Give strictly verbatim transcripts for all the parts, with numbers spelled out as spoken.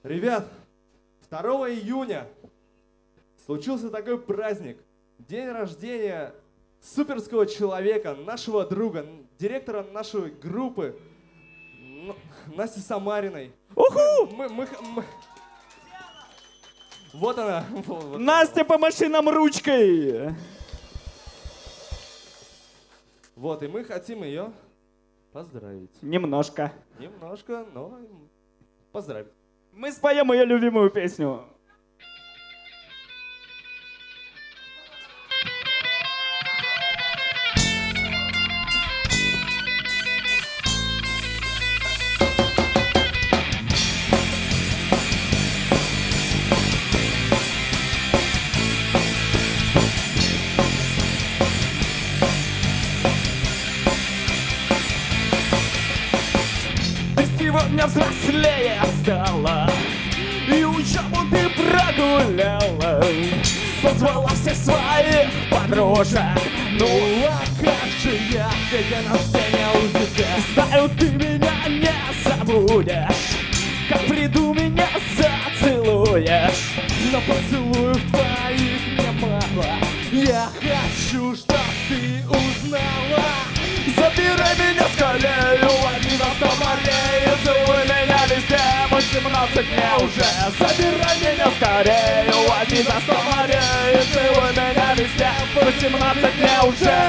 Ребят, второго июня случился такой праздник. День рождения суперского человека, нашего друга, директора нашей группы, Насти Самариной. Уху! Мы, мы, мы... Вот она. Вот. Настя, помаши нам ручкой. Вот, и мы хотим ее поздравить. Немножко. Немножко, но поздравить. Мы споем ее любимую песню. Сегодня взрослее стала, и учебу ты прогуляла. Позвала всех своих подружек. Ну а как же я, где на сцене у тебя? Знаю, ты меня не забудешь, как приду, меня зацелуешь. Но поцелуев твоих мне мало, я хочу, чтоб ты узнала. Забирай меня скорее, возьми за сто морей и целуй меня везде, восемнадцать мне уже. Забирай меня скорее, возьми за сто морей и целуй меня везде, восемнадцать мне уже.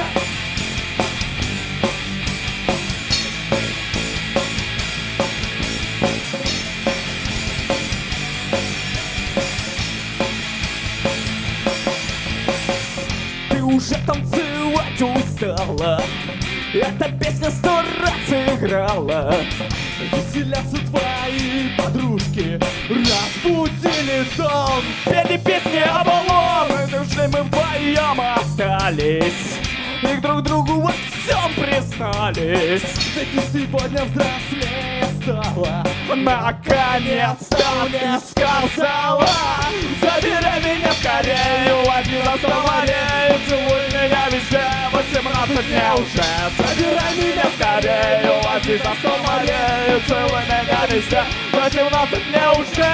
Ты уже танцевать устала, эта песня сто раз играла. Веселятся твои подружки, разбудили дом. Пели песни Авалон, и дружны мы вдвоем остались, и друг другу во всем признались. Ведь ты сегодня взрослее стала, наконец-то мне сказала. Забирай меня скорее, возьми за сто морей, целуй меня везде, восемнадцать мне уже. Забирай меня скорее, возьми за сто морей, целуй меня везде, восемнадцать мне уже.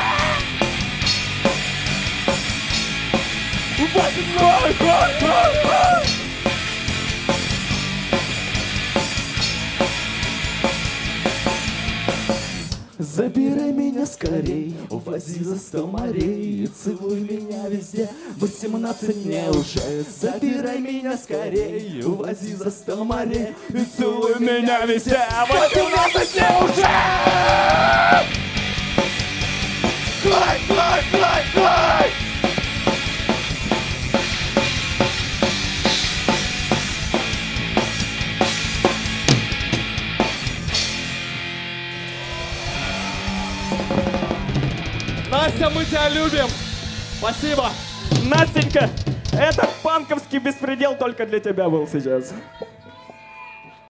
Забирай меня скорей, увози за сто морей и целуй меня везде, восемнадцать мне уже. Забирай меня скорей, увози за сто морей и целуй меня везде, восемнадцать мне уже. Клай, клай, клай, клай! Настя, мы тебя любим! Спасибо! Настенька, этот панковский беспредел только для тебя был сейчас.